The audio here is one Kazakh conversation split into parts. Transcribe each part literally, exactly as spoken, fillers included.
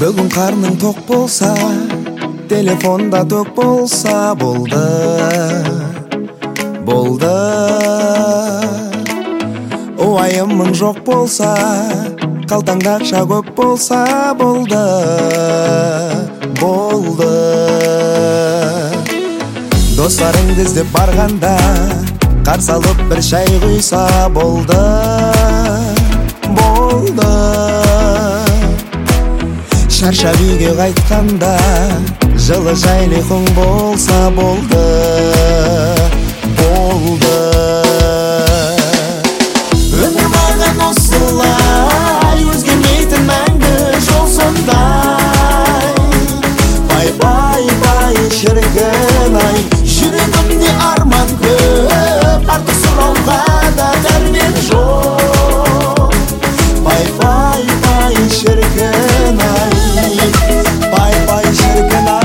Бүгін қарның тоқ болса, телефонда тоқ болса болды, болды. Уайымың жоқ болса, қалтаңда ақша көп болса болды, болды. Достарыңды іздеп барғанда, қарсы алып бір шай құйса болды, болды. Шаршап үйге қайтқанда, жылы жайлы құң болса болды, болды. Өмір маған осылай, өзгермейтін мәңгі жол сондай. Бай бай бай шіркін ай, жүрегімде арман көп, артық сұрауға да дәрмен жоқ. Бай бай бай шіркін ай, бай бай шіркін ай.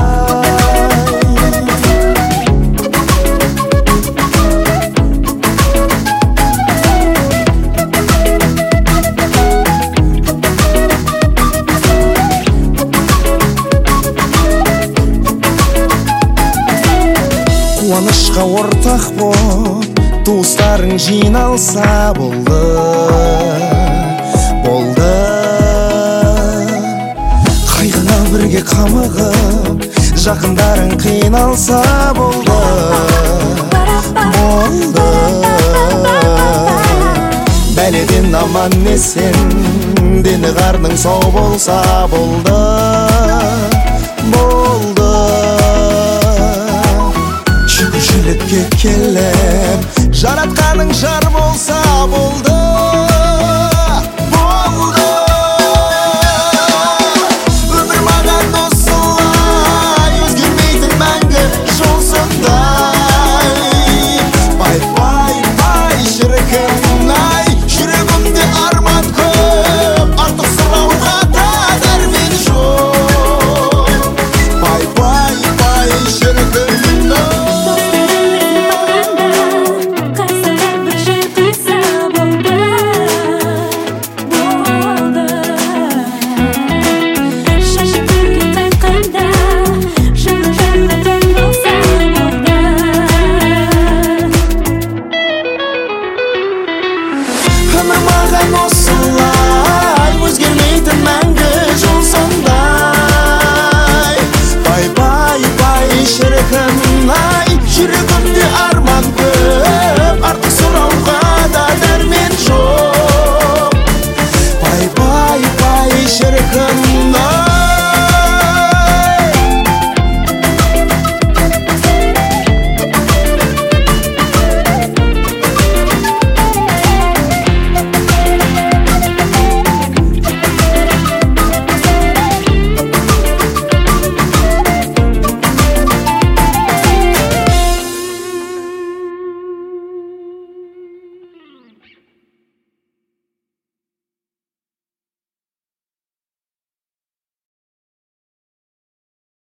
Қуанышқа ортақ боп, туыстарың жиналса болды, болды. Қайғыңа бірге қамығып, жақындарың қиналса болды, болды. Бәледен аман есен, дені қарның сау болса болды, болды. Шүкіршілікке келіп, жаратқаның жар болса болды, болды. Өмір маған осылай, өзгермейтін мәңгі жол сондай. Бай бай бай шіркін ай, жүрегімде арман көп, артық сұрауға да дәрмен жоқ. Бай бай бай шіркін ай. Өмір маған осылай, өзгермейтін мәңгі жол сондай. Бай бай бай шіркін ай, жүрегім